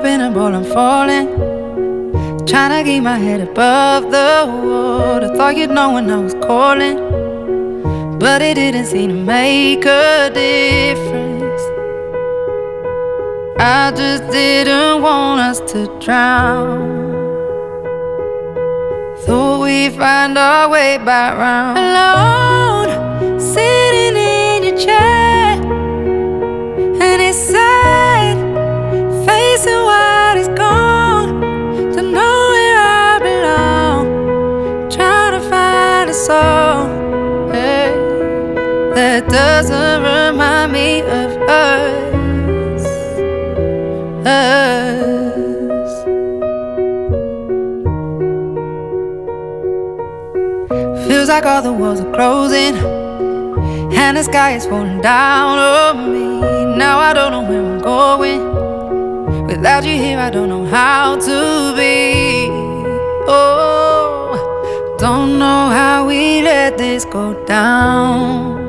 in a ball, I'm falling. Trying to keep my head above the water. Thought you'd know when I was calling, but it didn't seem to make a difference. I just didn't want us to drown. Thought we'd find our way back round. Alone, sitting in your chair, and it's sad, facing what is gone, to know where I belong. Trying to find a soul, hey, that doesn't remind me of us. Feels like all the walls are closing, and the sky is falling down on me. Now I don't know where I'm going. Without you here, I don't know how to be. Oh, don't know how we let this go down.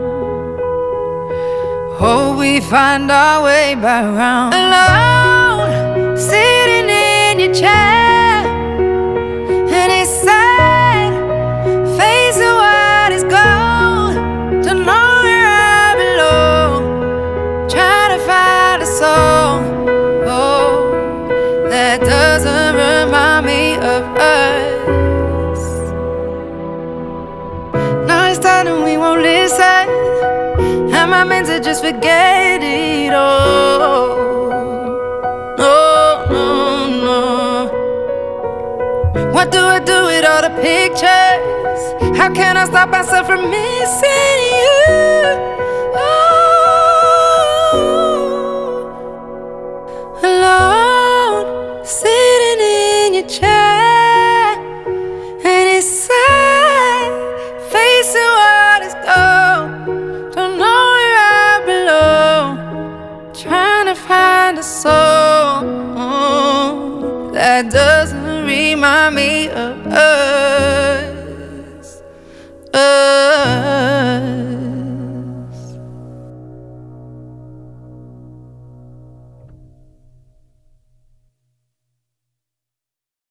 Hope we find our way back round. Alone, sitting in your chair, and it's sad, facing what is gone, to know where I belong. Trying to find a soul, oh, that doesn't remind me of us. Now it's time and we won't listen. Am I meant to just forget it all? No, no, no. What do I do with all the pictures? How can I stop myself from missing you? Oh, alone, sitting in your chair, and it's sad, facing what is gone. Don't know where I belong. Trying to find a soul that doesn't remind me of